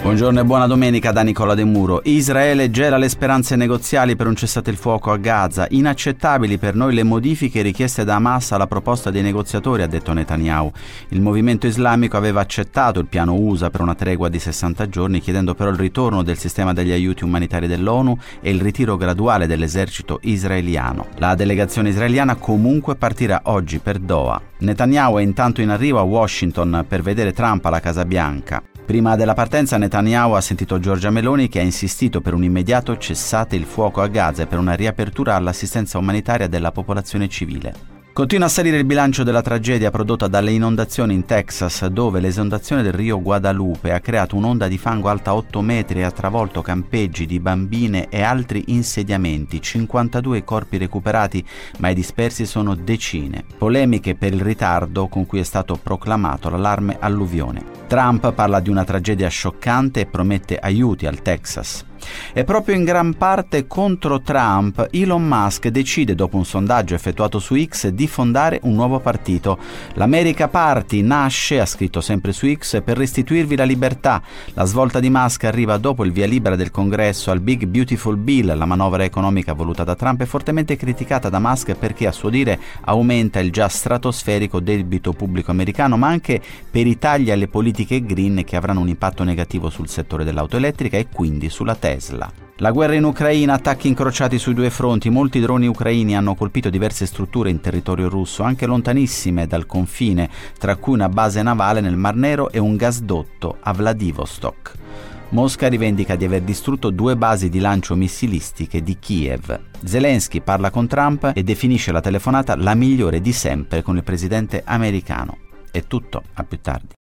Buongiorno e buona domenica da Nicola De Muro. Israele gela le speranze negoziali per un cessate il fuoco a Gaza. Inaccettabili per noi le modifiche richieste da Hamas alla proposta dei negoziatori, ha detto Netanyahu. Il movimento islamico aveva accettato il piano USA per una tregua di 60 giorni, chiedendo però il ritorno del sistema degli aiuti umanitari dell'ONU e il ritiro graduale dell'esercito israeliano. La delegazione israeliana comunque partirà oggi per Doha. Netanyahu è intanto in arrivo a Washington per vedere Trump alla Casa Bianca. Prima della partenza Netanyahu ha sentito Giorgia Meloni, che ha insistito per un immediato cessate il fuoco a Gaza e per una riapertura all'assistenza umanitaria della popolazione civile. Continua a salire il bilancio della tragedia prodotta dalle inondazioni in Texas, dove l'esondazione del Rio Guadalupe ha creato un'onda di fango alta 8 metri e ha travolto campeggi di bambine e altri insediamenti. 52 corpi recuperati, ma i dispersi sono decine. Polemiche per il ritardo con cui è stato proclamato l'allarme alluvione. Trump parla di una tragedia scioccante e promette aiuti al Texas. E proprio in gran parte contro Trump, Elon Musk decide, dopo un sondaggio effettuato su X, di fondare un nuovo partito. L'America Party nasce, ha scritto sempre su X, per restituirvi la libertà. La svolta di Musk arriva dopo il via libera del Congresso al Big Beautiful Bill. La manovra economica voluta da Trump è fortemente criticata da Musk perché, a suo dire, aumenta il già stratosferico debito pubblico americano, ma anche per i tagli alle politiche green che avranno un impatto negativo sul settore dell'auto elettrica e quindi sulla Tesla. La guerra in Ucraina, attacchi incrociati sui due fronti. Molti droni ucraini hanno colpito diverse strutture in territorio russo, anche lontanissime dal confine, tra cui una base navale nel Mar Nero e un gasdotto a Vladivostok. Mosca rivendica di aver distrutto 2 basi di lancio missilistiche di Kiev. Zelensky parla con Trump e definisce la telefonata la migliore di sempre con il presidente americano. È tutto, a più tardi.